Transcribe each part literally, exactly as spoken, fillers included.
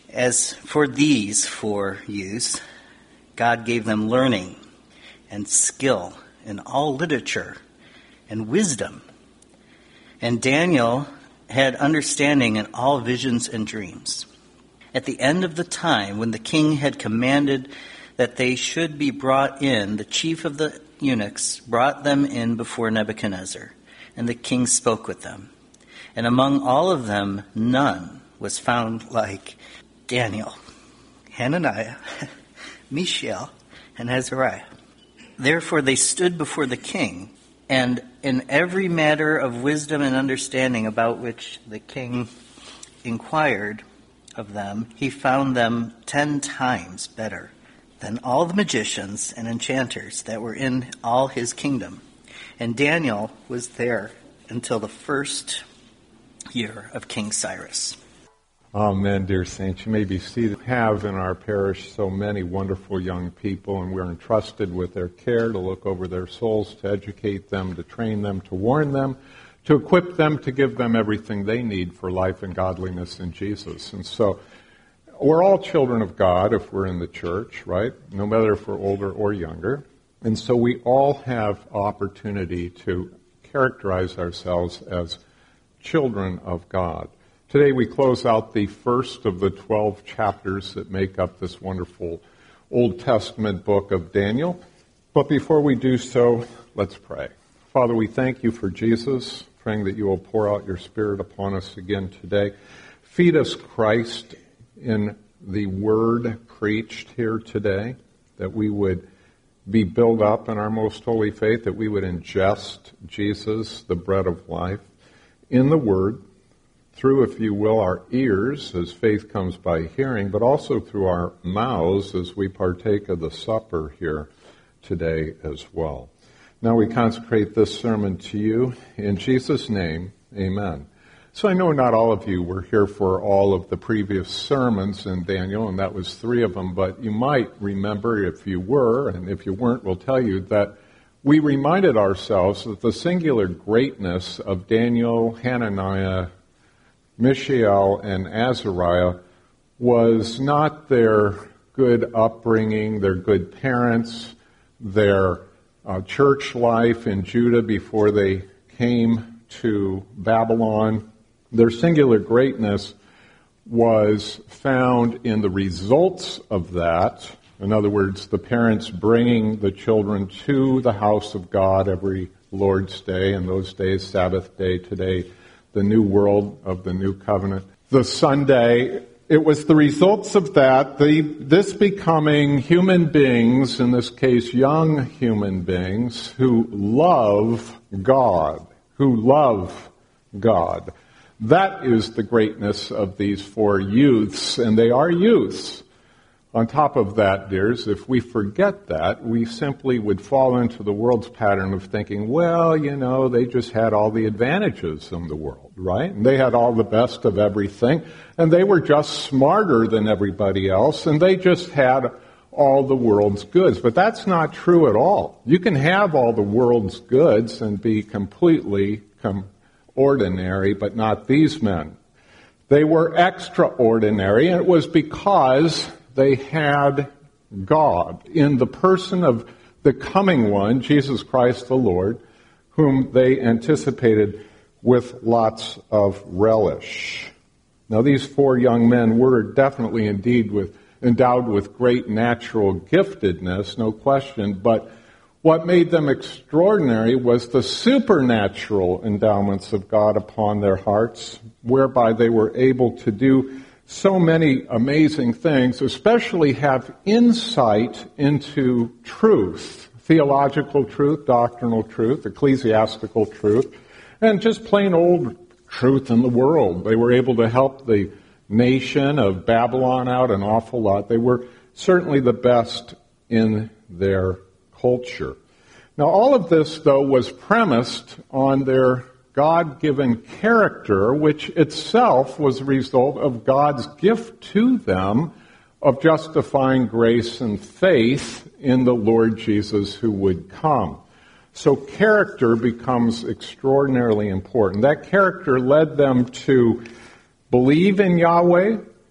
As for these four youths, God gave them learning and skill in all literature and wisdom. And Daniel had understanding in all visions and dreams. At the end of the time, when the king had commanded that they should be brought in, the chief of the eunuchs brought them in before Nebuchadnezzar, and the king spoke with them. And among all of them, none was found like Daniel, Hananiah, Mishael, and Azariah. Therefore they stood before the king, and in every matter of wisdom and understanding about which the king inquired of them, he found them ten times better than all the magicians and enchanters that were in all his kingdom. And Daniel was there until the first year of King Cyrus. Amen, dear saints. You may be seated. We have in our parish so many wonderful young people, and we're entrusted with their care to look over their souls, to educate them, to train them, to warn them, to equip them, to give them everything they need for life and godliness in Jesus. And so we're all children of God if we're in the church, right? No matter if we're older or younger. And so we all have opportunity to characterize ourselves as children of God. Today we close out the first of the twelve chapters that make up this wonderful Old Testament book of Daniel. But before we do so, let's pray. Father, we thank you for Jesus, praying that you will pour out your Spirit upon us again today. Feed us Christ in the word preached here today, that we would be built up in our most holy faith, that we would ingest Jesus, the bread of life, in the word, through, if you will, our ears, as faith comes by hearing, but also through our mouths as we partake of the supper here today as well. Now we consecrate this sermon to you. In Jesus' name, amen. So I know not all of you were here for all of the previous sermons in Daniel, and that was three of them, but you might remember, if you were, and if you weren't, we'll tell you, that we reminded ourselves that the singular greatness of Daniel, Hananiah, Mishael, and Azariah was not their good upbringing, their good parents, their uh, church life in Judah before they came to Babylon. Their singular greatness was found in the results of that. In other words, the parents bringing the children to the house of God every Lord's Day, in those days, Sabbath day, today, the new world of the new covenant. The Sunday, it was the results of that, the, this becoming human beings, in this case young human beings, who love God, who love God. That is the greatness of these four youths, and they are youths. On top of that, dears, if we forget that, we simply would fall into the world's pattern of thinking, well, you know, they just had all the advantages in the world, right? And they had all the best of everything, and they were just smarter than everybody else, and they just had all the world's goods. But that's not true at all. You can have all the world's goods and be completely com- ordinary, but not these men. They were extraordinary, and it was because they had God in the person of the coming one, Jesus Christ the Lord, whom they anticipated with lots of relish. Now, these four young men were definitely indeed with, endowed with great natural giftedness, no question, but what made them extraordinary was the supernatural endowments of God upon their hearts, whereby they were able to do so many amazing things, especially have insight into truth, theological truth, doctrinal truth, ecclesiastical truth, and just plain old truth in the world. They were able to help the nation of Babylon out an awful lot. They were certainly the best in their culture. Now, all of this, though, was premised on their God-given character, which itself was a result of God's gift to them of justifying grace and faith in the Lord Jesus who would come. So character becomes extraordinarily important. That character led them to believe in Yahweh,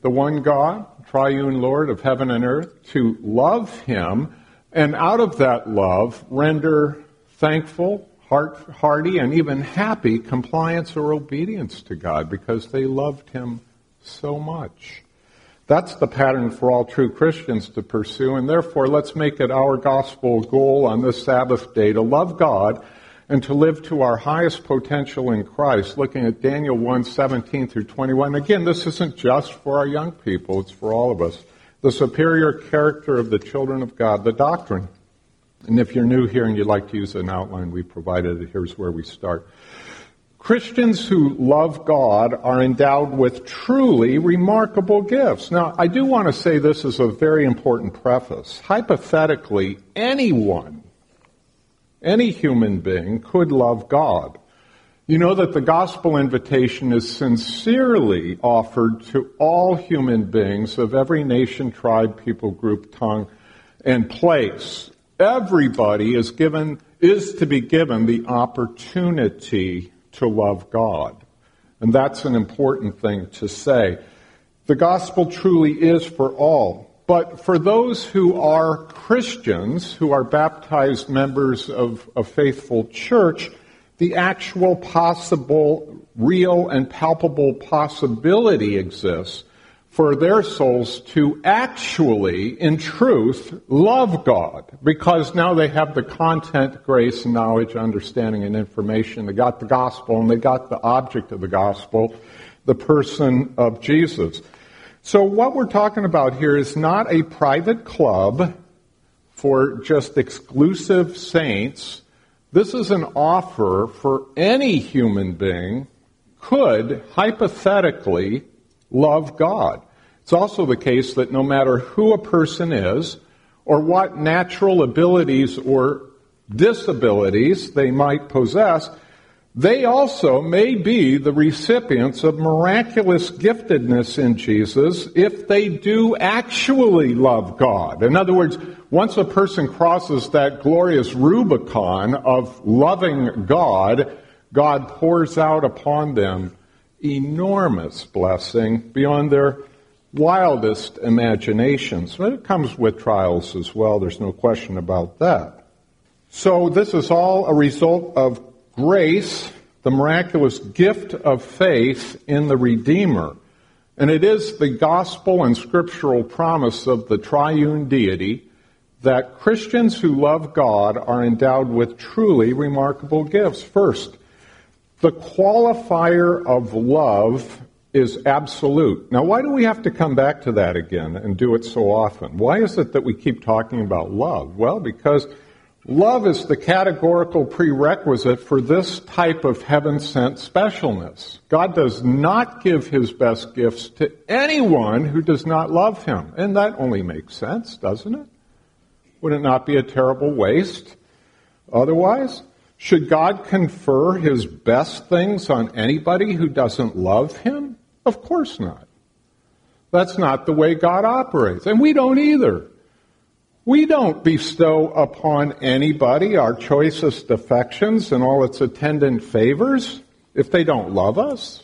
the one God, triune Lord of heaven and earth, to love him, and out of that love render thankful, heart, hearty, and even happy compliance or obedience to God because they loved him so much. That's the pattern for all true Christians to pursue, and therefore let's make it our gospel goal on this Sabbath day to love God and to live to our highest potential in Christ, looking at Daniel one, seventeen through twenty-one. Again, this isn't just for our young people, it's for all of us. The superior character of the children of God, the doctrine. And if you're new here and you'd like to use an outline, we provided it. Here's where we start. Christians who love God are endowed with truly remarkable gifts. Now, I do want to say this as a very important preface. Hypothetically, anyone, any human being could love God. You know that the gospel invitation is sincerely offered to all human beings of every nation, tribe, people, group, tongue, and place. Everybody is given, is to be given the opportunity to love God. And that's an important thing to say. The gospel truly is for all. But for those who are Christians, who are baptized members of a faithful church, the actual possible, real and palpable possibility exists for their souls to actually, in truth, love God. Because now they have the content, grace, knowledge, understanding, and information. They got the gospel, and they got the object of the gospel, the person of Jesus. So what we're talking about here is not a private club for just exclusive saints. This is an offer for any human being could, hypothetically, love God. It's also the case that no matter who a person is, or what natural abilities or disabilities they might possess, they also may be the recipients of miraculous giftedness in Jesus if they do actually love God. In other words, once a person crosses that glorious Rubicon of loving God, God pours out upon them enormous blessing beyond their wildest imaginations. But it comes with trials as well, there's no question about that. So this is all a result of grace, the miraculous gift of faith in the Redeemer. And it is the gospel and scriptural promise of the triune deity that Christians who love God are endowed with truly remarkable gifts. First, the qualifier of love is absolute. Now, why do we have to come back to that again and do it so often? Why is it that we keep talking about love? Well, because love is the categorical prerequisite for this type of heaven-sent specialness. God does not give his best gifts to anyone who does not love him. And that only makes sense, doesn't it? Would it not be a terrible waste otherwise? Should God confer his best things on anybody who doesn't love him? Of course not. That's not the way God operates. And we don't either. We don't bestow upon anybody our choicest affections and all its attendant favors if they don't love us.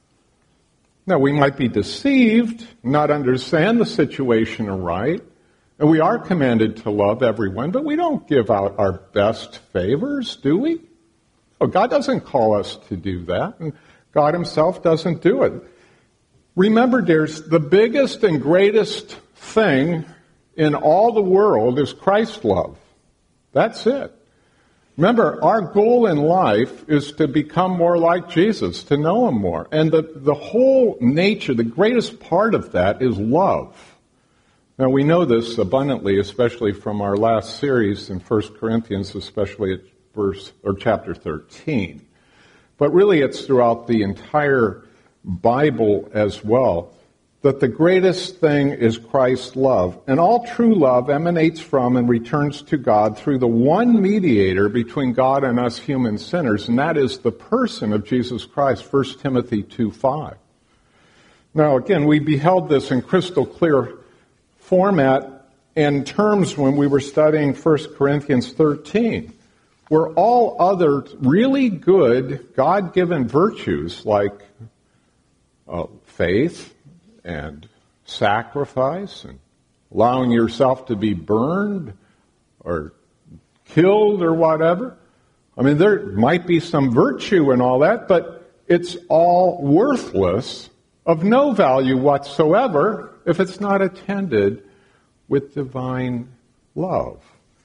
Now, we might be deceived, not understand the situation aright, and we are commanded to love everyone, but we don't give out our best favors, do we? Oh, God doesn't call us to do that, and God himself doesn't do it. Remember, dears, the biggest and greatest thing in all the world is Christ's love. That's it. Remember, our goal in life is to become more like Jesus, to know him more. And the, the whole nature, the greatest part of that is love. Now, we know this abundantly, especially from our last series in First Corinthians, especially at verse or chapter thirteen. But really, it's throughout the entire Bible as well, that the greatest thing is Christ's love. And all true love emanates from and returns to God through the one mediator between God and us human sinners, and that is the person of Jesus Christ, First Timothy two five. Now, again, we beheld this in crystal clear format and terms when we were studying First Corinthians thirteen, where all other really good God-given virtues like uh, faith and sacrifice and allowing yourself to be burned or killed or whatever. I mean, there might be some virtue in all that, but it's all worthless, of no value whatsoever, if it's not attended with divine love.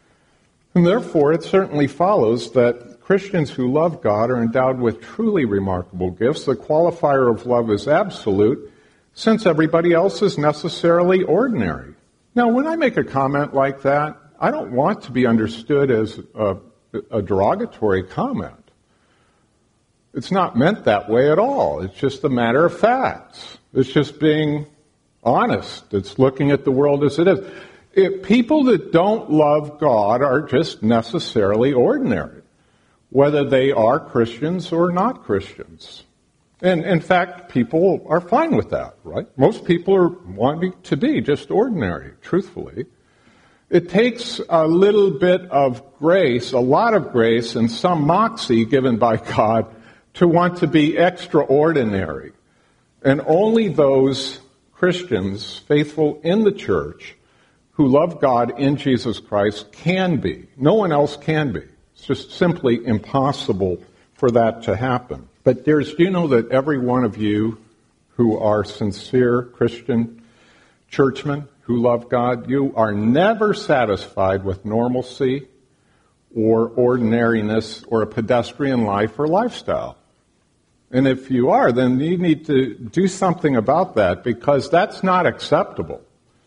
And therefore, it certainly follows that Christians who love God are endowed with truly remarkable gifts. The qualifier of love is absolute, since everybody else is necessarily ordinary. Now, when I make a comment like that, I don't want to be understood as a, a derogatory comment. It's not meant that way at all. It's just a matter of facts. It's just being honest. It's looking at the world as it is. If people that don't love God are just necessarily ordinary, whether they are Christians or not Christians. And in fact, people are fine with that, right? Most people are wanting to be just ordinary, truthfully. It takes a little bit of grace, a lot of grace, and some moxie given by God to want to be extraordinary. And only those Christians faithful in the church who love God in Jesus Christ can be. No one else can be. It's just simply impossible for that to happen. But dears, do you know that every one of you who are sincere Christian churchmen who love God, you are never satisfied with normalcy or ordinariness or a pedestrian life or lifestyle. And if you are, then you need to do something about that, because that's not acceptable.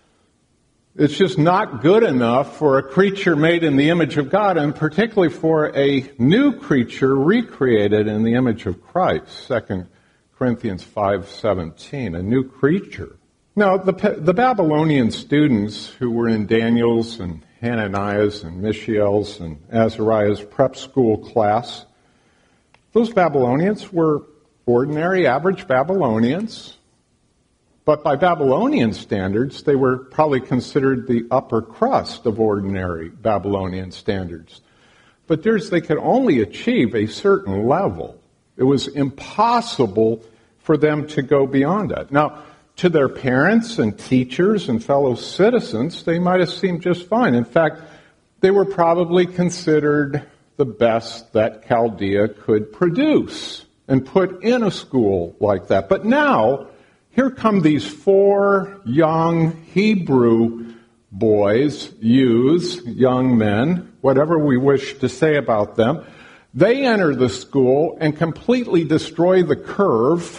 It's just not good enough for a creature made in the image of God, and particularly for a new creature recreated in the image of Christ. Second Corinthians five seventeen, a new creature. Now, the, the Babylonian students who were in Daniel's and Hananiah's and Mishael's and Azariah's prep school class, those Babylonians were ordinary, average Babylonians. But by Babylonian standards, they were probably considered the upper crust of ordinary Babylonian standards. But there's, they could only achieve a certain level. It was impossible for them to go beyond that. Now, to their parents and teachers and fellow citizens, they might have seemed just fine. In fact, they were probably considered the best that Chaldea could produce and put in a school like that. But now, here come these four young Hebrew boys, youths, young men, whatever we wish to say about them. They enter the school and completely destroy the curve,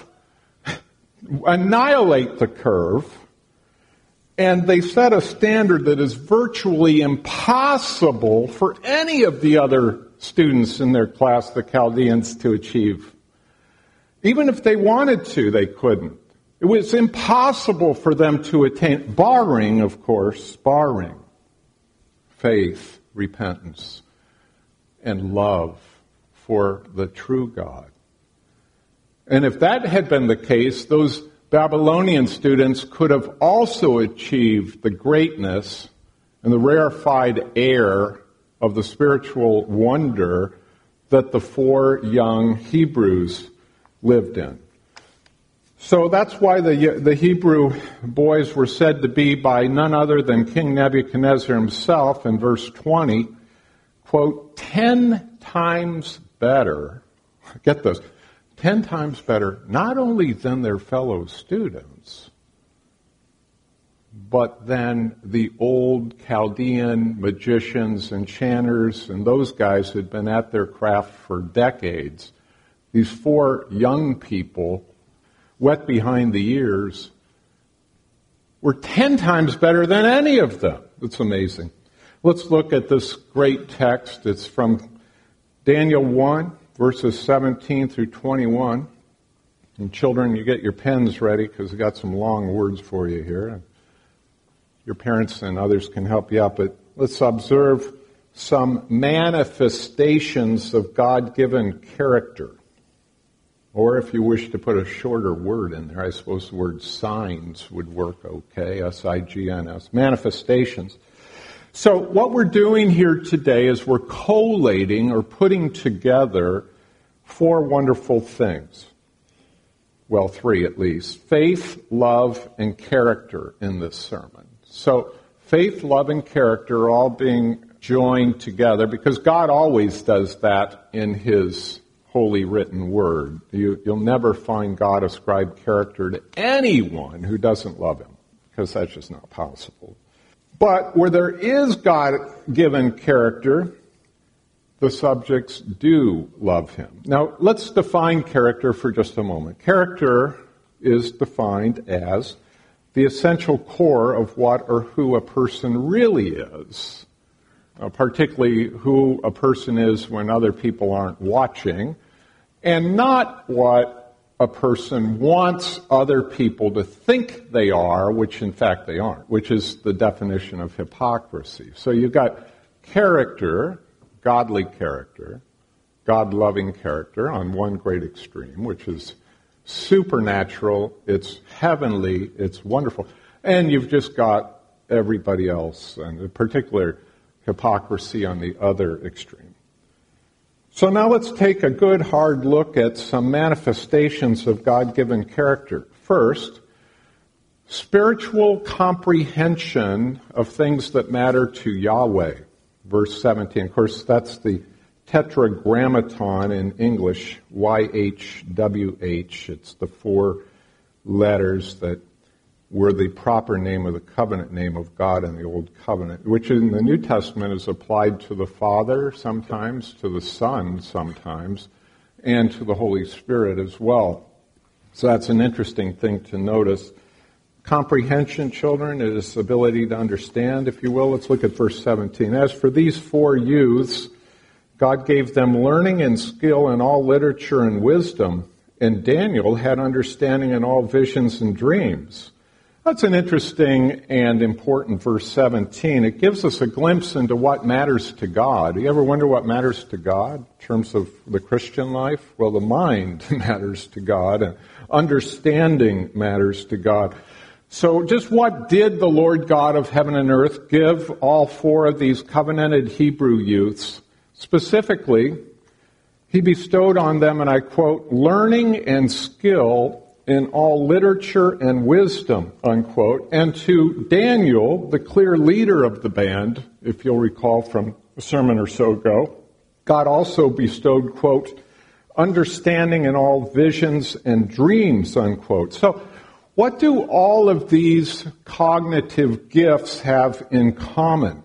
annihilate the curve, and they set a standard that is virtually impossible for any of the other students in their class, the Chaldeans, to achieve. Even if they wanted to, they couldn't. It was impossible for them to attain, barring, of course, barring faith, repentance, and love for the true God. And if that had been the case, those Babylonian students could have also achieved the greatness and the rarefied air of the spiritual wonder that the four young Hebrews lived in. So that's why the, the Hebrew boys were said to be by none other than King Nebuchadnezzar himself in verse twenty, quote, ten times better, get this, ten times better, not only than their fellow students, but than the old Chaldean magicians, enchanters, and those guys who had been at their craft for decades. These four young people, wet behind the ears, were ten times better than any of them. It's amazing. Let's look at this great text. It's from Daniel one, verses seventeen through twenty-one. And children, you get your pens ready because I've got some long words for you here. Your parents and others can help you out, but let's observe some manifestations of God-given character. Or if you wish to put a shorter word in there, I suppose the word signs would work okay, S I G N S, manifestations. So what we're doing here today is we're collating or putting together four wonderful things. well, three at least, faith, love, and character in this sermon. So faith, love, and character are all being joined together because God always does that in His holy written word. You, you'll never find God ascribe character to anyone who doesn't love Him, because that's just not possible. But where there is God-given character, the subjects do love Him. Now, let's define character for just a moment. Character is defined as the essential core of what or who a person really is, uh, particularly who a person is when other people aren't watching, and not what a person wants other people to think they are, which in fact they aren't, which is the definition of hypocrisy. So you've got character, godly character, God-loving character on one great extreme, which is supernatural, it's heavenly, it's wonderful. And you've just got everybody else, and in particular hypocrisy on the other extreme. So now let's take a good hard look at some manifestations of God-given character. First, spiritual comprehension of things that matter to Yahweh. Verse seventeen. Of course, that's the tetragrammaton in English, Y H W H. It's the four letters that were the proper name of the covenant name of God in the Old Covenant, which in the New Testament is applied to the Father sometimes, to the Son sometimes, and to the Holy Spirit as well. So that's an interesting thing to notice. Comprehension, children, is ability to understand, if you will. Let's look at verse seventeen. As for these four youths, God gave them learning and skill in all literature and wisdom, and Daniel had understanding in all visions and dreams. That's an interesting and important verse seventeen. It gives us a glimpse into what matters to God. You ever wonder what matters to God in terms of the Christian life? Well, the mind matters to God, and understanding matters to God. So just what did the Lord God of heaven and earth give all four of these covenanted Hebrew youths? Specifically, He bestowed on them, and I quote, learning and skill in all literature and wisdom, unquote. And to Daniel, the clear leader of the band, if you'll recall from a sermon or so ago, God also bestowed, quote, understanding in all visions and dreams, unquote. So what do all of these cognitive gifts have in common?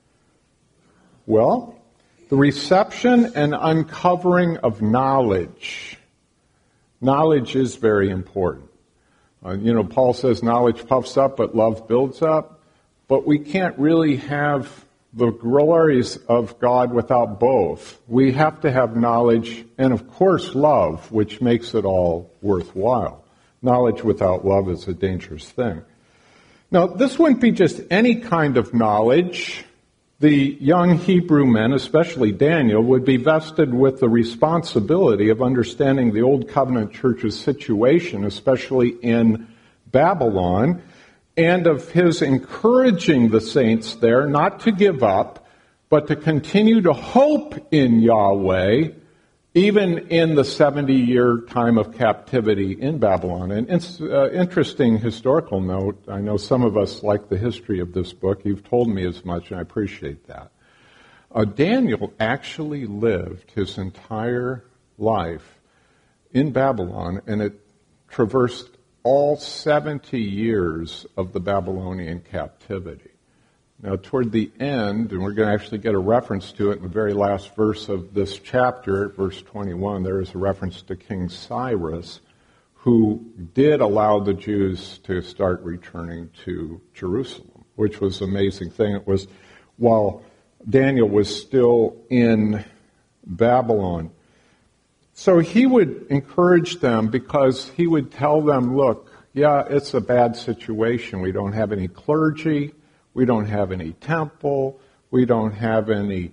Well, the reception and uncovering of knowledge. Knowledge is very important. Uh, you know, Paul says knowledge puffs up, but love builds up. But we can't really have the glories of God without both. We have to have knowledge and, of course, love, which makes it all worthwhile. Knowledge without love is a dangerous thing. Now, this wouldn't be just any kind of knowledge. The young Hebrew men, especially Daniel, would be vested with the responsibility of understanding the Old Covenant Church's situation, especially in Babylon, and of his encouraging the saints there not to give up, but to continue to hope in Yahweh, even in the seventy-year time of captivity in Babylon. And it's an interesting historical note. I know some of us like the history of this book. You've told me as much, and I appreciate that. Uh, Daniel actually lived his entire life in Babylon, and it traversed all seventy years of the Babylonian captivity. Now, toward the end, and we're going to actually get a reference to it in the very last verse of this chapter, verse twenty-one, there is a reference to King Cyrus, who did allow the Jews to start returning to Jerusalem, which was an amazing thing. It was while Daniel was still in Babylon. So he would encourage them because he would tell them, look, yeah, it's a bad situation. We don't have any clergy. We don't have any temple. We don't have any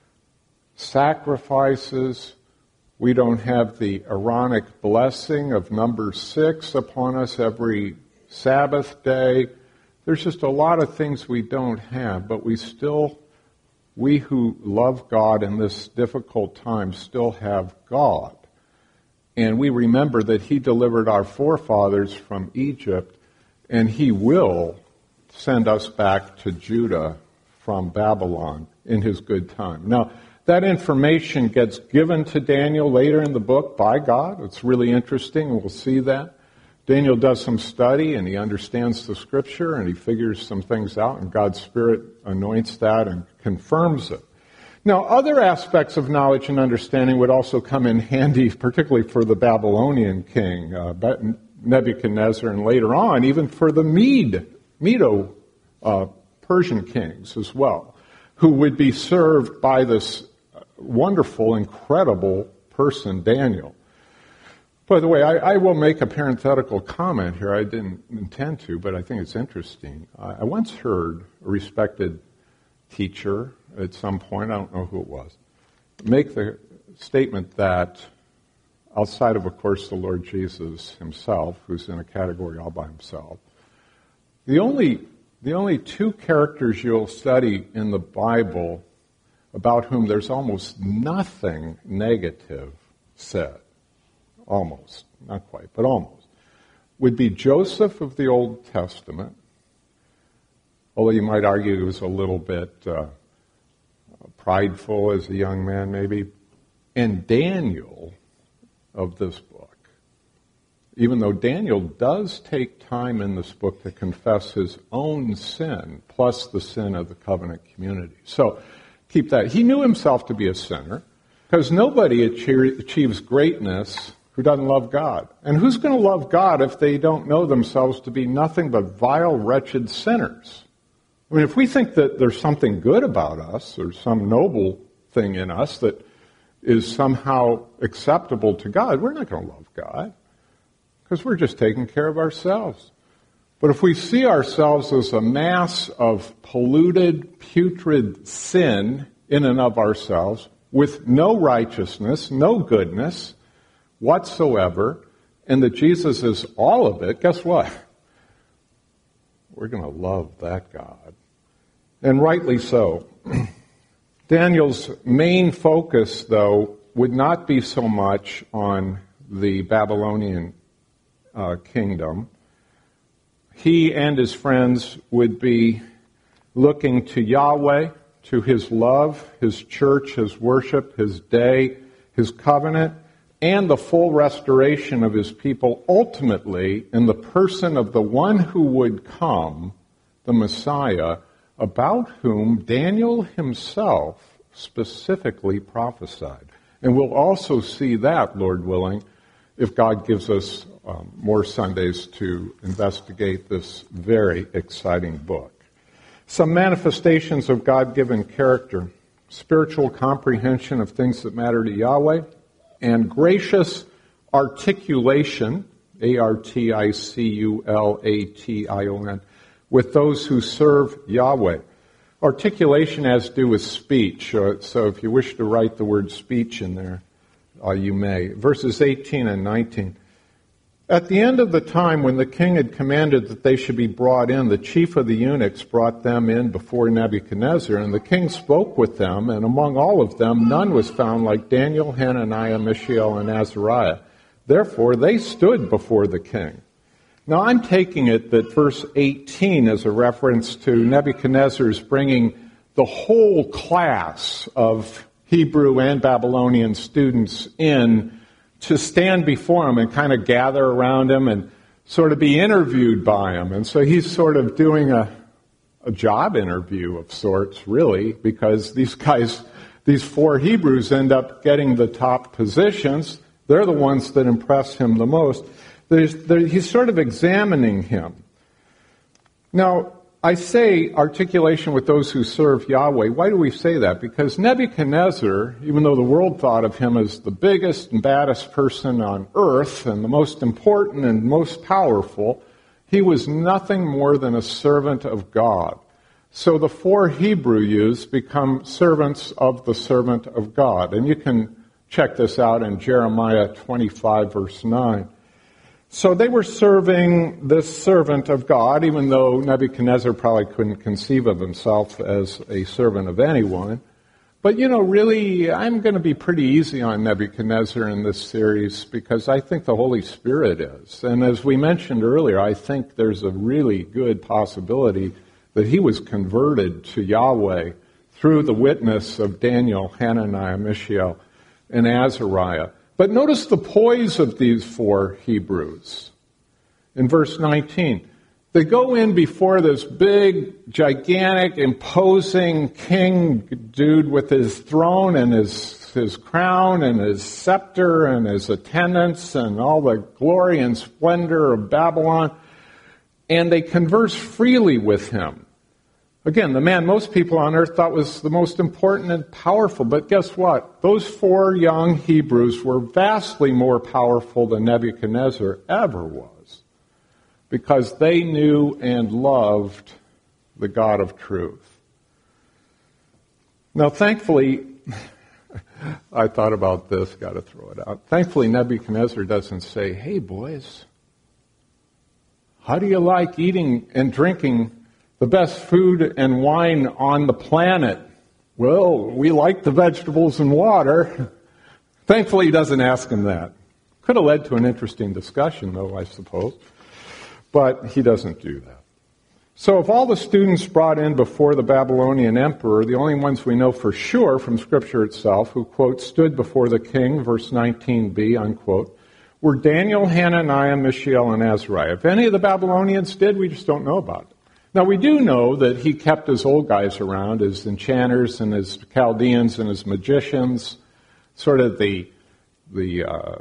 sacrifices. We don't have the Aaronic blessing of number six upon us every Sabbath day. There's just a lot of things we don't have, but we still, we who love God in this difficult time still have God. And we remember that he delivered our forefathers from Egypt, and he will send us back to Judah from Babylon in his good time. Now, that information gets given to Daniel later in the book by God. It's really interesting, and we'll see that. Daniel does some study, and he understands the Scripture, and he figures some things out, and God's Spirit anoints that and confirms it. Now, other aspects of knowledge and understanding would also come in handy, particularly for the Babylonian king, uh, Nebuchadnezzar, and later on, even for the Mede, Medo uh, Persian kings as well, who would be served by this wonderful, incredible person, Daniel. By the way, I, I will make a parenthetical comment here. I didn't intend to, but I think it's interesting. I, I once heard a respected teacher at some point, I don't know who it was, make the statement that outside of, of course, the Lord Jesus himself, who's in a category all by himself, the only the only two characters you'll study in the Bible about whom there's almost nothing negative said, almost, not quite, but almost, would be Joseph of the Old Testament, although you might argue he was a little bit uh, prideful as a young man maybe, and Daniel of this book. Even though Daniel does take time in this book to confess his own sin, plus the sin of the covenant community. So keep that. He knew himself to be a sinner, because nobody achieves greatness who doesn't love God. And who's going to love God if they don't know themselves to be nothing but vile, wretched sinners? I mean, if we think that there's something good about us, or some noble thing in us that is somehow acceptable to God, we're not going to love God, because we're just taking care of ourselves. But if we see ourselves as a mass of polluted, putrid sin in and of ourselves, with no righteousness, no goodness whatsoever, and that Jesus is all of it, guess what? We're going to love that God. And rightly so. Daniel's main focus, though, would not be so much on the Babylonian uh, kingdom. He and his friends would be looking to Yahweh, to his love, his church, his worship, his day, his covenant, and the full restoration of his people, ultimately in the person of the one who would come, the Messiah, about whom Daniel himself specifically prophesied. And we'll also see that, Lord willing, if God gives us um, more Sundays to investigate this very exciting book. Some manifestations of God-given character: spiritual comprehension of things that matter to Yahweh, and gracious articulation, A R T I C U L A T I O N, with those who serve Yahweh. Articulation has to do with speech, uh, so if you wish to write the word speech in there, uh, you may. Verses eighteen and nineteen. At the end of the time when the king had commanded that they should be brought in, the chief of the eunuchs brought them in before Nebuchadnezzar, and the king spoke with them, and among all of them none was found like Daniel, Hananiah, Mishael, and Azariah. Therefore they stood before the king. Now I'm taking it that verse eighteen is a reference to Nebuchadnezzar's bringing the whole class of Hebrew and Babylonian students in to stand before him and kind of gather around him and sort of be interviewed by him. And so he's sort of doing a, a job interview of sorts, really, because these guys, these four Hebrews end up getting the top positions. They're the ones that impress him the most. There's, there, he's sort of examining him. Now, I say articulation with those who serve Yahweh. Why do we say that? Because Nebuchadnezzar, even though the world thought of him as the biggest and baddest person on earth and the most important and most powerful, he was nothing more than a servant of God. So the four Hebrew youths become servants of the servant of God. And you can check this out in Jeremiah twenty-five, verse nine. So they were serving this servant of God, even though Nebuchadnezzar probably couldn't conceive of himself as a servant of anyone. But, you know, really, I'm going to be pretty easy on Nebuchadnezzar in this series because I think the Holy Spirit is. And as we mentioned earlier, I think there's a really good possibility that he was converted to Yahweh through the witness of Daniel, Hananiah, Mishael, and Azariah. But notice the poise of these four Hebrews. In verse nineteen, they go in before this big, gigantic, imposing king dude with his throne and his, his crown and his scepter and his attendants and all the glory and splendor of Babylon, and they converse freely with him. Again, the man most people on earth thought was the most important and powerful, but guess what? Those four young Hebrews were vastly more powerful than Nebuchadnezzar ever was, because they knew and loved the God of truth. Now, thankfully, I thought about this, got to throw it out. Thankfully, Nebuchadnezzar doesn't say, "Hey, boys, how do you like eating and drinking the best food and wine on the planet?" "Well, we like the vegetables and water." Thankfully, he doesn't ask him that. Could have led to an interesting discussion, though, I suppose. But he doesn't do that. So of all the students brought in before the Babylonian emperor, the only ones we know for sure from Scripture itself who, quote, stood before the king, verse nineteen b, unquote, were Daniel, Hananiah, Mishael, and Azariah. If any of the Babylonians did, we just don't know about it. Now, we do know that he kept his old guys around, his enchanters and his Chaldeans and his magicians, sort of the, the uh,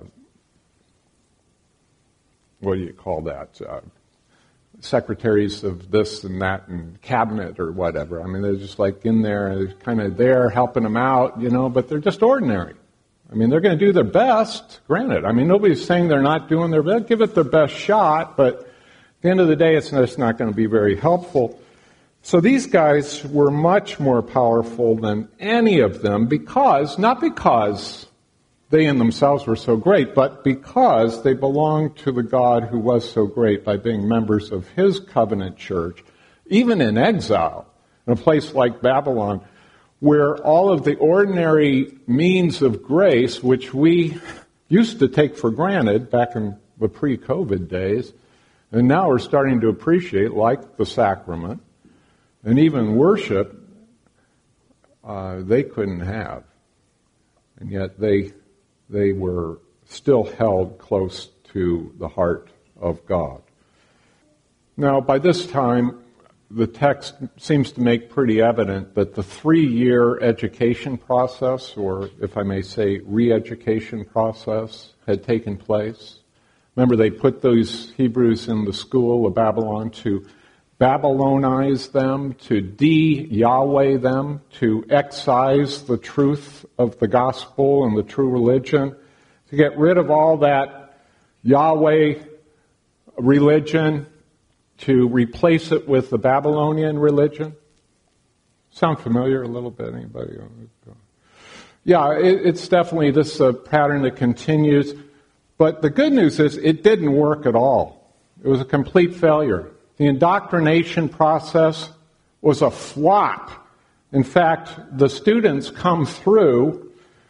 what do you call that? Uh, secretaries of this and that and cabinet or whatever. I mean, they're just like in there, kind of there helping them out, you know, but they're just ordinary. I mean, they're going to do their best, granted. I mean, nobody's saying they're not doing their best. Give it their best shot, but at the end of the day, it's just not going to be very helpful. So these guys were much more powerful than any of them because, not because they in themselves were so great, but because they belonged to the God who was so great by being members of his covenant church, even in exile, in a place like Babylon, where all of the ordinary means of grace, which we used to take for granted back in the pre-COVID days, and now we're starting to appreciate, like the sacrament, and even worship, uh, they couldn't have. And yet they they were still held close to the heart of God. Now, by this time, the text seems to make pretty evident that the three-year education process, or if I may say, re-education process, had taken place. Remember, they put those Hebrews in the school of Babylon to Babylonize them, to de-Yahweh them, to excise the truth of the gospel and the true religion, to get rid of all that Yahweh religion, to replace it with the Babylonian religion. Sound familiar a little bit? Anybody? Yeah, it, it's definitely this uh, pattern that continues. But the good news is it didn't work at all. It was a complete failure. The indoctrination process was a flop. In fact, the students come through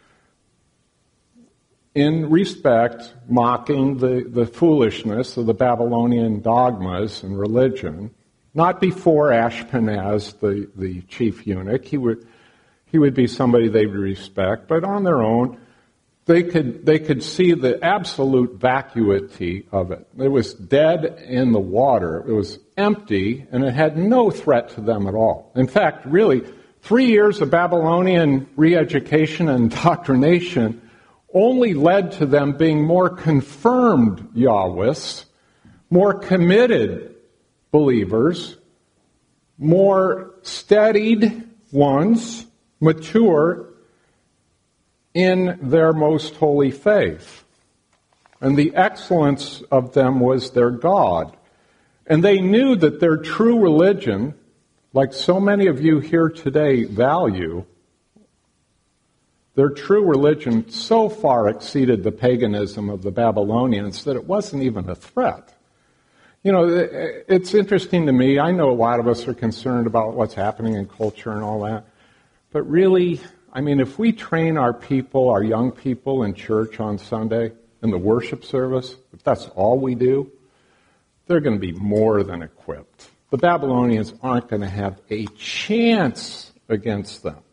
in respect mocking the, the foolishness of the Babylonian dogmas and religion. Not before Ashpenaz, the, the chief eunuch. He would, he would be somebody they would respect, but on their own, They could they could see the absolute vacuity of it. It was dead in the water. It was empty, and it had no threat to them at all. In fact, really, three years of Babylonian re-education and indoctrination only led to them being more confirmed Yahwists, more committed believers, more steadied ones, mature in their most holy faith. And the excellence of them was their God. And they knew that their true religion, like so many of you here today value, their true religion so far exceeded the paganism of the Babylonians that it wasn't even a threat. You know, it's interesting to me. I know a lot of us are concerned about what's happening in culture and all that. But really, I mean, if we train our people, our young people in church on Sunday, in the worship service, if that's all we do, they're going to be more than equipped. The Babylonians aren't going to have a chance against them.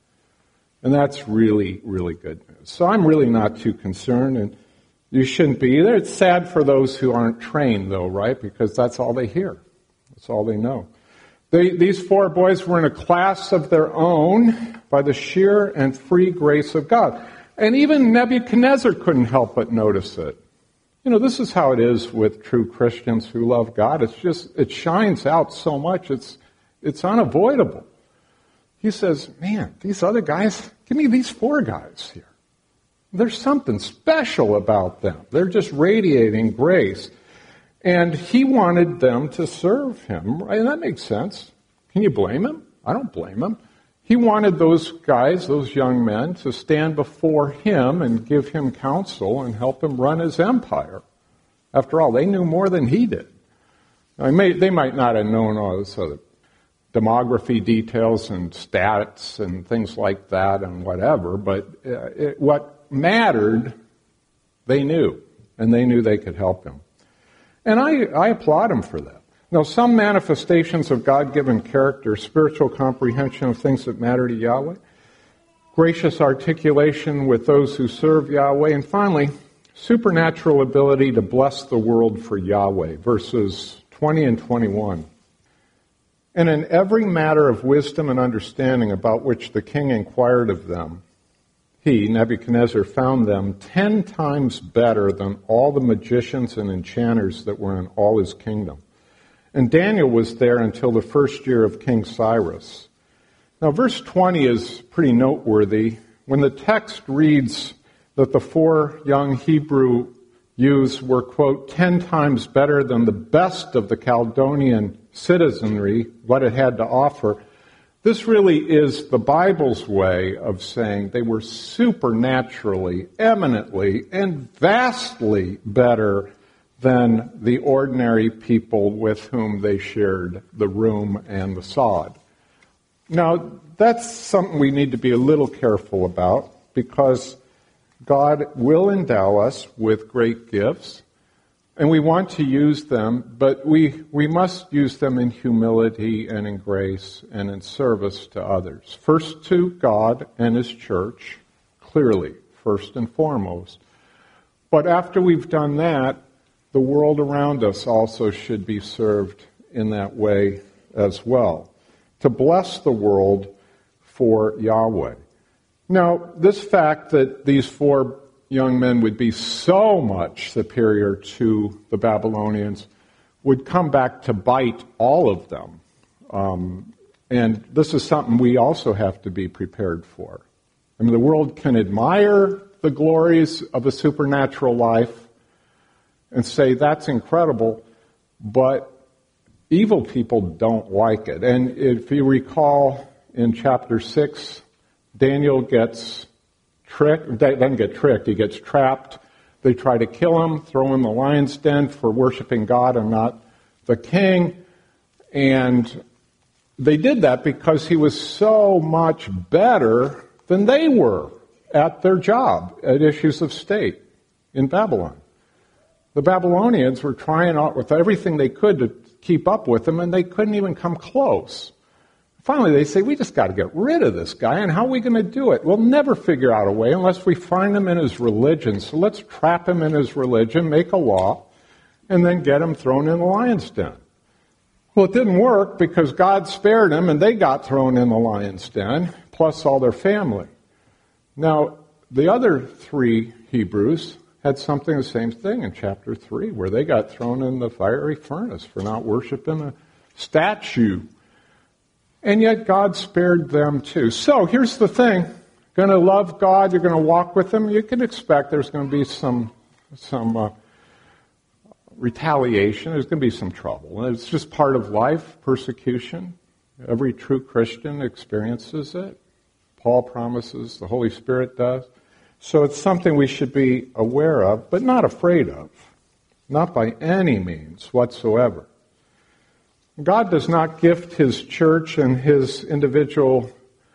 And that's really, really good news. So I'm really not too concerned, and you shouldn't be either. It's sad for those who aren't trained, though, right? Because that's all they hear. That's all they know. They, these four boys were in a class of their own by the sheer and free grace of God. And even Nebuchadnezzar couldn't help but notice it. You know, this is how it is with true Christians who love God. It's just, it shines out so much, it's, it's unavoidable. He says, man, these other guys, give me these four guys here. There's something special about them. They're just radiating grace. And he wanted them to serve him, right? And that makes sense. Can you blame him? I don't blame him. He wanted those guys, those young men, to stand before him and give him counsel and help him run his empire. After all, they knew more than he did. I may, they might not have known all this other demography details and stats and things like that and whatever, but it, what mattered, they knew, and they knew they could help him. And I, I applaud him for that. Now, some manifestations of God-given character, spiritual comprehension of things that matter to Yahweh, gracious articulation with those who serve Yahweh, and finally, supernatural ability to bless the world for Yahweh, verses twenty and twenty-one. And in every matter of wisdom and understanding about which the king inquired of them, he, Nebuchadnezzar, found them ten times better than all the magicians and enchanters that were in all his kingdom. And Daniel was there until the first year of King Cyrus. Now, verse twenty is pretty noteworthy. When the text reads that the four young Hebrew youths were, quote, ten times better than the best of the Chaldean citizenry, what it had to offer, this really is the Bible's way of saying they were supernaturally, eminently, and vastly better than the ordinary people with whom they shared the room and the sod. Now, that's something we need to be a little careful about, because God will endow us with great gifts, and we want to use them, but we, we must use them in humility and in grace and in service to others. First to God and His church, clearly, first and foremost. But after we've done that, the world around us also should be served in that way as well. To bless the world for Yahweh. Now, this fact that these four young men would be so much superior to the Babylonians would come back to bite all of them. Um, and this is something we also have to be prepared for. I mean, the world can admire the glories of a supernatural life and say, that's incredible, but evil people don't like it. And if you recall in chapter six, Daniel gets tricked, doesn't get tricked, he gets trapped. They try to kill him, throw him in the lion's den for worshiping God and not the king. And they did that because he was so much better than they were at their job, at issues of state in Babylon. The Babylonians were trying out with everything they could to keep up with him, and they couldn't even come close. Finally, they say, we just got to get rid of this guy, and how are we going to do it? We'll never figure out a way unless we find him in his religion. So let's trap him in his religion, make a law, and then get him thrown in the lion's den. Well, it didn't work because God spared him, and they got thrown in the lion's den, plus all their family. Now, the other three Hebrews had something the same thing in chapter three, where they got thrown in the fiery furnace for not worshiping a statue. And yet God spared them too. So here's the thing. Going to love God, you're going to walk with Him, you can expect there's going to be some some uh, retaliation. There's going to be some trouble. And it's just part of life, persecution. Every true Christian experiences it. Paul promises, the Holy Spirit does. So it's something we should be aware of, but not afraid of. Not by any means whatsoever. God does not gift His church and His individual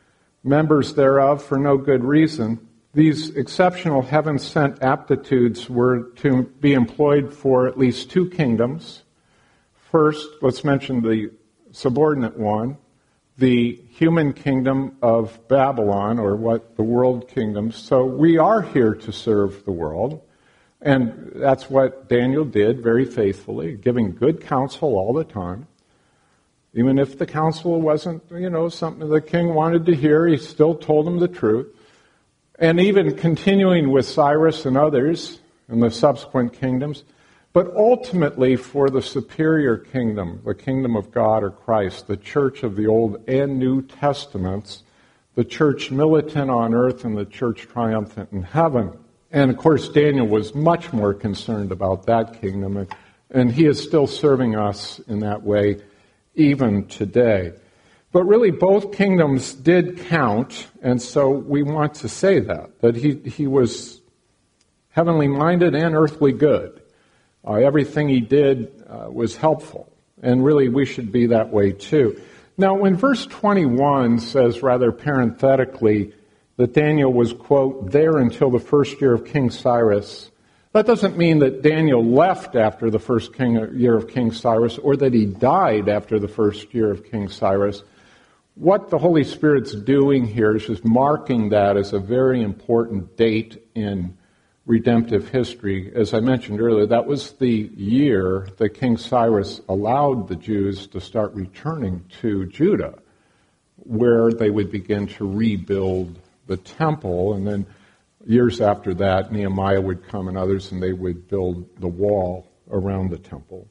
members thereof for no good reason. These exceptional heaven-sent aptitudes were to be employed for at least two kingdoms. First, let's mention the subordinate one, the human kingdom of Babylon, or what the world kingdoms. So we are here to serve the world, and that's what Daniel did very faithfully, giving good counsel all the time. Even if the counsel wasn't, you know, something the king wanted to hear, he still told him the truth. And even continuing with Cyrus and others in the subsequent kingdoms, but ultimately for the superior kingdom, the kingdom of God or Christ, the church of the Old and New Testaments, the church militant on earth and the church triumphant in heaven. And of course, Daniel was much more concerned about that kingdom, and, and he is still serving us in that way even today. But really, both kingdoms did count, and so we want to say that, that he, he was heavenly minded and earthly good. Uh, everything he did uh, was helpful, and really we should be that way too. Now, when verse twenty-one says rather parenthetically that Daniel was, quote, there until the first year of King Cyrus, that doesn't mean that Daniel left after the first king, year of King Cyrus, or that he died after the first year of King Cyrus. What the Holy Spirit's doing here is just marking that as a very important date in redemptive history. As I mentioned earlier, that was the year that King Cyrus allowed the Jews to start returning to Judah, where they would begin to rebuild the temple, and then years after that, Nehemiah would come and others, and they would build the wall around the temple.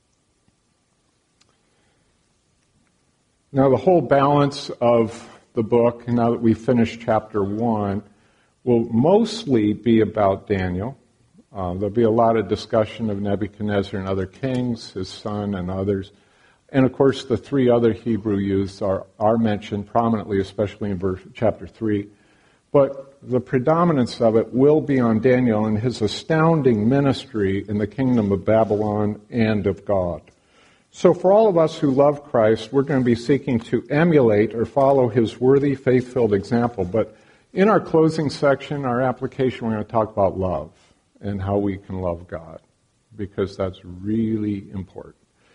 Now, the whole balance of the book, now that we've finished chapter one, will mostly be about Daniel. Uh, there'll be a lot of discussion of Nebuchadnezzar and other kings, his son and others. And of course, the three other Hebrew youths are, are mentioned prominently, especially in verse, chapter three. But the predominance of it will be on Daniel and his astounding ministry in the kingdom of Babylon and of God. So for all of us who love Christ, we're going to be seeking to emulate or follow his worthy, faith-filled example. But in our closing section, our application, we're going to talk about love and how we can love God, because that's really important.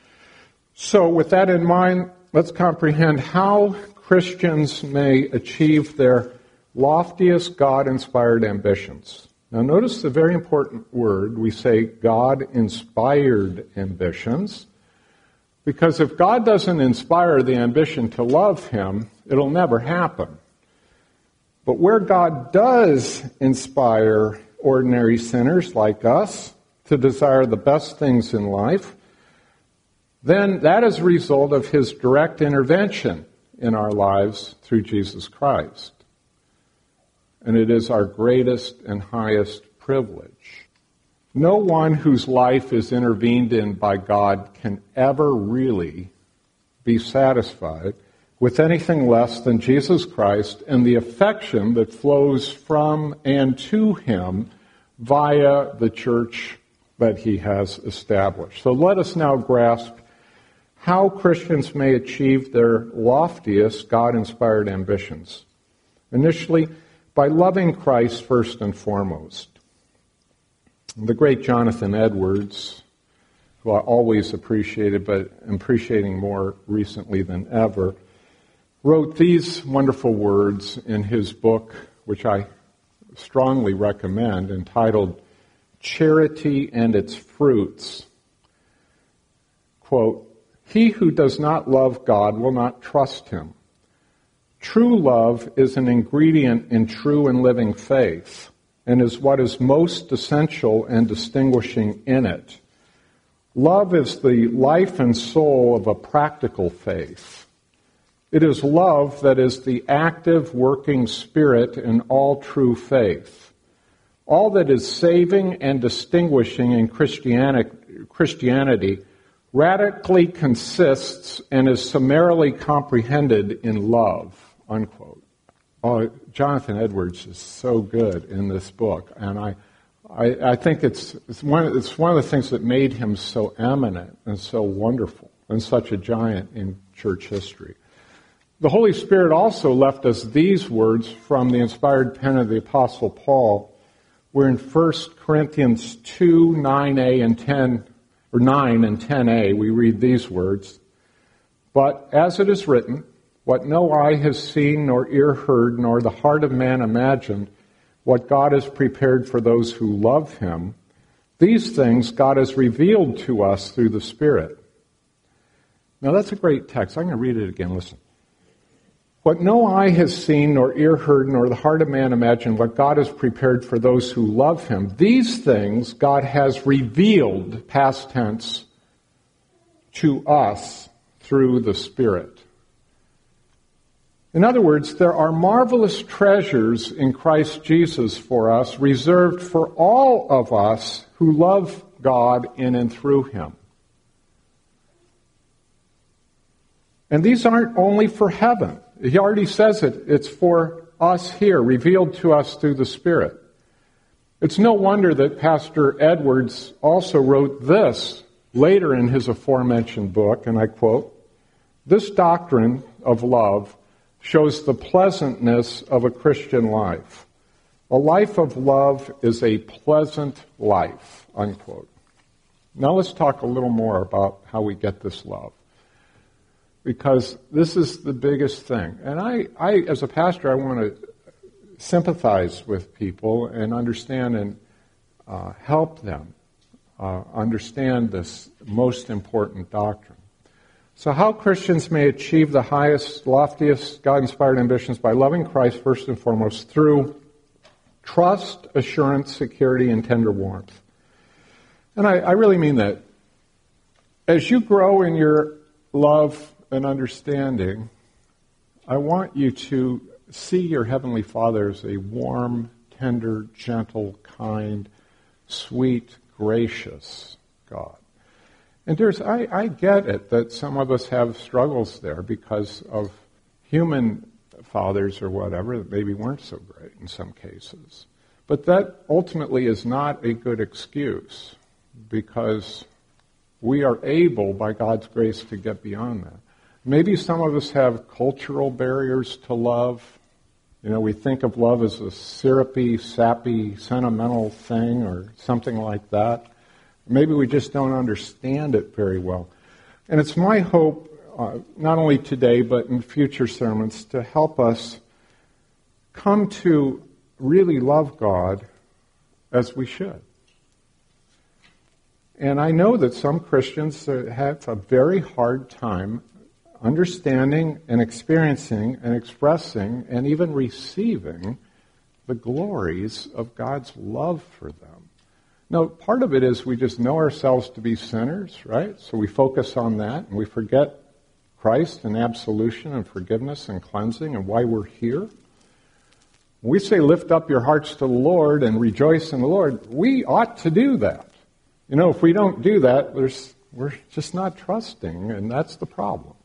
So with that in mind, let's comprehend how Christians may achieve their loftiest God-inspired ambitions. Now notice the very important word. We say God-inspired ambitions, because if God doesn't inspire the ambition to love him, it'll never happen. But where God does inspire ordinary sinners like us to desire the best things in life, then that is a result of his direct intervention in our lives through Jesus Christ. And it is our greatest and highest privilege. No one whose life is intervened in by God can ever really be satisfied with anything less than Jesus Christ and the affection that flows from and to him via the church that he has established. So let us now grasp how Christians may achieve their loftiest God-inspired ambitions. Initially, by loving Christ first and foremost. The great Jonathan Edwards, who I always appreciated, but appreciating more recently than ever, wrote these wonderful words in his book, which I strongly recommend, entitled Charity and Its Fruits. Quote, "He who does not love God will not trust him. True love is an ingredient in true and living faith, and is what is most essential and distinguishing in it. Love is the life and soul of a practical faith. It is love that is the active working spirit in all true faith. All that is saving and distinguishing in Christianity radically consists and is summarily comprehended in love." Unquote. Oh, Jonathan Edwards is so good in this book, and I, I, I think it's it's one it's one of the things that made him so eminent and so wonderful and such a giant in church history. The Holy Spirit also left us these words from the inspired pen of the Apostle Paul. We're in First Corinthians two, nine a and ten, or nine and ten a. We read these words. But as it is written, what no eye has seen, nor ear heard, nor the heart of man imagined, what God has prepared for those who love him, these things God has revealed to us through the Spirit. Now that's a great text. I'm going to read it again. Listen. What no eye has seen, nor ear heard, nor the heart of man imagined, what God has prepared for those who love him, these things God has revealed, past tense, to us through the Spirit. In other words, there are marvelous treasures in Christ Jesus for us, reserved for all of us who love God in and through him. And these aren't only for heaven. He already says it. It's for us here, revealed to us through the Spirit. It's no wonder that Pastor Edwards also wrote this later in his aforementioned book, and I quote, "This doctrine of love shows the pleasantness of a Christian life. A life of love is a pleasant life," unquote. Now let's talk a little more about how we get this love. Because this is the biggest thing. And I, I, as a pastor, I want to sympathize with people and understand and uh, help them uh, understand this most important doctrine. So how Christians may achieve the highest, loftiest, God-inspired ambitions by loving Christ first and foremost through trust, assurance, security, and tender warmth. And I, I really mean that. As you grow in your love and understanding, I want you to see your Heavenly Father as a warm, tender, gentle, kind, sweet, gracious God. And there's, I, I get it that some of us have struggles there because of human fathers or whatever that maybe weren't so great in some cases. But that ultimately is not a good excuse, because we are able, by God's grace, to get beyond that. Maybe some of us have cultural barriers to love. You know, we think of love as a syrupy, sappy, sentimental thing or something like that. Maybe we just don't understand it very well. And it's my hope, uh, not only today but in future sermons, to help us come to really love God as we should. And I know that some Christians have a very hard time understanding and experiencing and expressing and even receiving the glories of God's love for them. Now, part of it is we just know ourselves to be sinners, right? So we focus on that and we forget Christ and absolution and forgiveness and cleansing and why we're here. When we say lift up your hearts to the Lord and rejoice in the Lord, we ought to do that. You know, if we don't do that, there's, we're just not trusting, and that's the problem.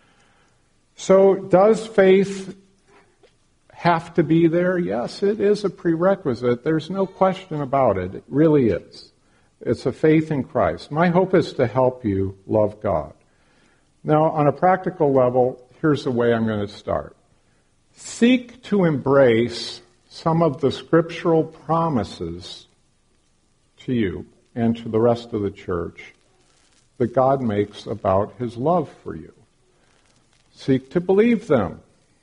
So does faith have to be there? Yes, it is a prerequisite. There's no question about it. It really is. It's a faith in Christ. My hope is to help you love God. Now, on a practical level, here's the way I'm going to start. Seek to embrace some of the scriptural promises to you and to the rest of the church that God makes about his love for you. Seek to believe them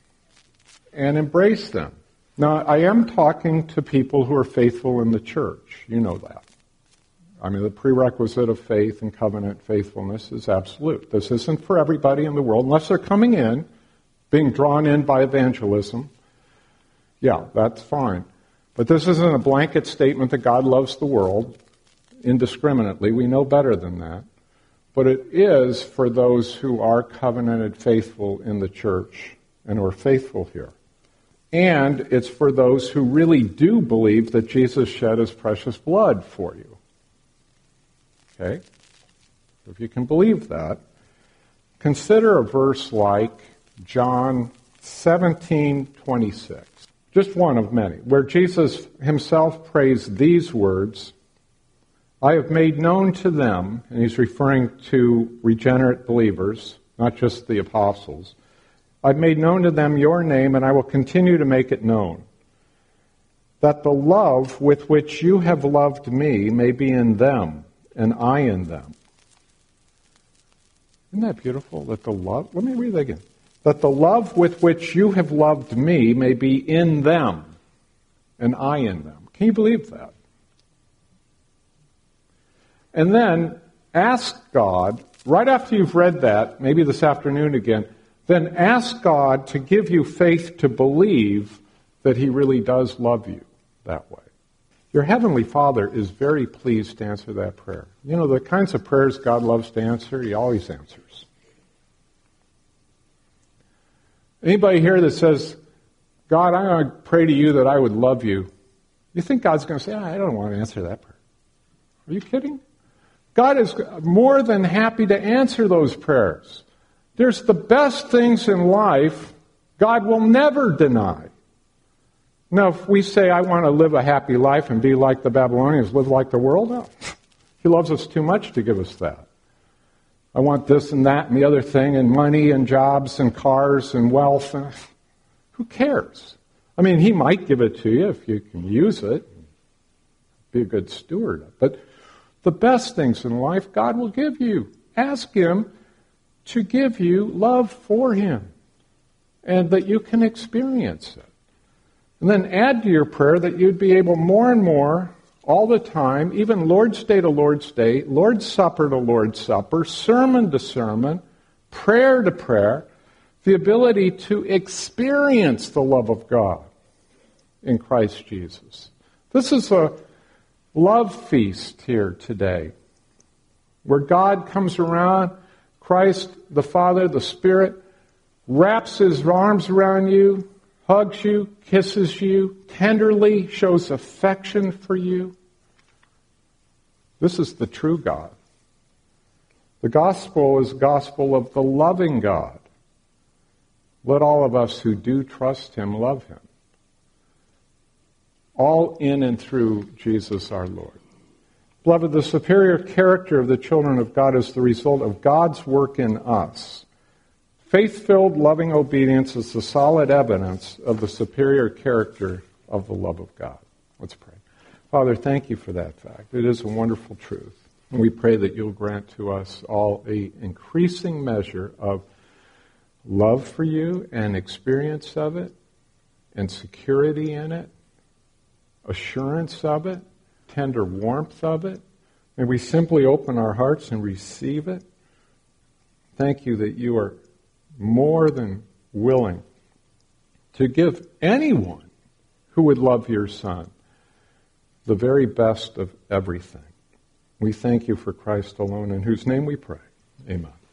and embrace them. Now, I am talking to people who are faithful in the church. You know that. I mean, the prerequisite of faith and covenant faithfulness is absolute. This isn't for everybody in the world, unless they're coming in, being drawn in by evangelism. Yeah, that's fine. But this isn't a blanket statement that God loves the world indiscriminately. We know better than that. But it is for those who are covenanted faithful in the church and who are faithful here. And it's for those who really do believe that Jesus shed his precious blood for you. Okay? If you can believe that, consider a verse like John seventeen twenty-six. Just one of many, where Jesus himself prays these words, "I have made known to them," and he's referring to regenerate believers, not just the apostles, I've made known to them your name, and I will continue to make it known, that the love with which you have loved me may be in them, and I in them. Isn't that beautiful? That the love, let me read that again. That the love with which you have loved me may be in them, and I in them. Can you believe that? And then ask God, right after you've read that, maybe this afternoon again, then ask God to give you faith to believe that He really does love you that way. Your Heavenly Father is very pleased to answer that prayer. You know, the kinds of prayers God loves to answer, He always answers. Anybody here that says, God, I'm going to pray to you that I would love you, you think God's going to say, oh, I don't want to answer that prayer. Are you kidding? God is more than happy to answer those prayers. There's the best things in life God will never deny. Now, if we say, I want to live a happy life and be like the Babylonians, live like the world, no. He loves us too much to give us that. I want this and that and the other thing, and money and jobs and cars and wealth. And who cares? I mean, He might give it to you if you can use it. Be a good steward. But the best things in life God will give you. Ask Him to give you love for Him and that you can experience it. And then add to your prayer that you'd be able more and more, all the time, even Lord's Day to Lord's Day, Lord's Supper to Lord's Supper, sermon to sermon, prayer to prayer, the ability to experience the love of God in Christ Jesus. This is a love feast here today, where God comes around, Christ, the Father, the Spirit, wraps His arms around you, hugs you, kisses you, tenderly shows affection for you. This is the true God. The gospel is the gospel of the loving God. Let all of us who do trust Him love Him. All in and through Jesus our Lord. Beloved, the superior character of the children of God is the result of God's work in us. Faith-filled, loving obedience is the solid evidence of the superior character of the love of God. Let's pray. Father, thank You for that fact. It is a wonderful truth. And we pray that You'll grant to us all an increasing measure of love for You and experience of it and security in it, assurance of it, tender warmth of it. May we simply open our hearts and receive it. Thank You that You are more than willing to give anyone who would love Your Son the very best of everything. We thank You for Christ alone, in whose name we pray. Amen.